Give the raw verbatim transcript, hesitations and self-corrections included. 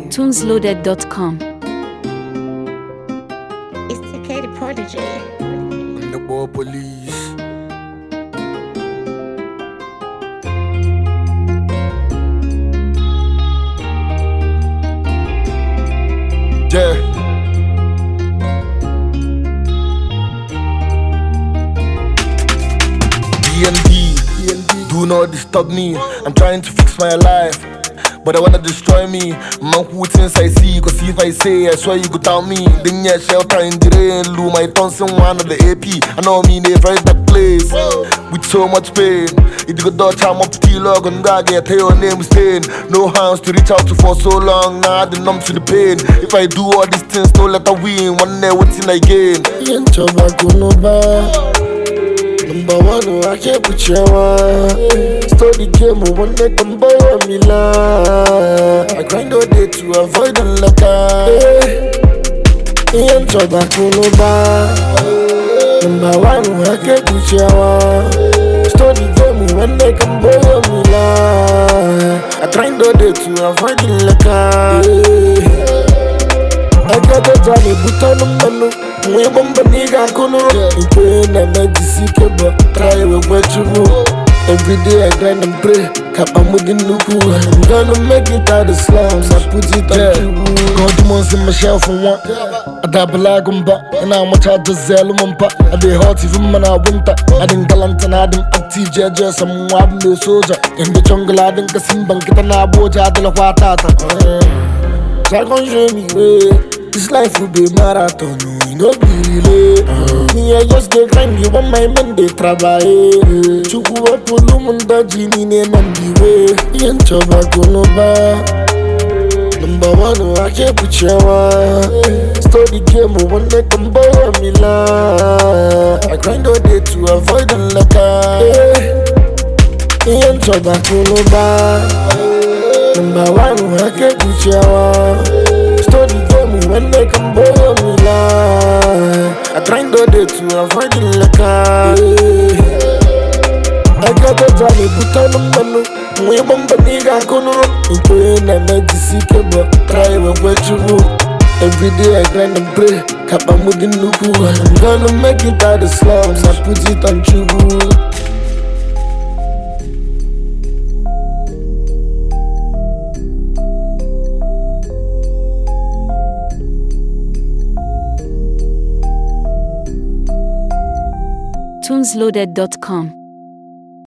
tunes loaded dot com. It's T K the Prodigy. I'm the boy police. Yeah. D and D, do not disturb me. I'm trying to fix my life, but I wanna destroy me. Man, who things I see, cause if I say, I swear you go tell me. Then yeah, shelter in the rain, Lou, my Thompson, one of the A P. I know me in a very dark place, with so much pain. It go dodge, I'm up to T-Log, and God get your name stain. No hands to reach out to for so long, now nah, I numb to the pain. If I do all these things, no let I win, one day what's in I gain. Number one, I can't put you on. Study game, one day come buy me la. I grind all day to avoid the letter. Ian Tobacco no bar. Number one, I can't put you on. Study game, one day come buy me la. I grind all day to avoid the letter. I got a Johnny Button Manu. We bomba nigga kono. Ipe na medisi kebo. Try we what you do. Every day I grind and pray. Kapa mudi nuku. I'm gonna make it out of the slums. I put it on you. God months in my shelf for one. I double agumba. And I'm much out the zelumpa. I be hot even when I winter. I didn't galant and I didn't active judge. Some wabble soldier. In the jungle I didn't kasim bankita na boja de la watata. Dragon show me way. This life will be marathon, no be relay. uh. Me I just dey grind, you want my men dey travail. Chuku wapulu munda jini ne nandi way. Yen choba kono ba. Number one, I can't put you on. Study game, one day come buy me la. I grind all day to avoid the letter. Yen choba kono ba. Number one, I can't put you on. Study game when they come boy me la. I grind all day to avoid the liquor. I got a Johnny Button Manu. We bomba nigga kono. Ipe na medisi kebo. Try we what you do. Every day I grind and pray. Kapa mudi nuku. I'm gonna make it out of the slums. I put it on you. tunes loaded dot com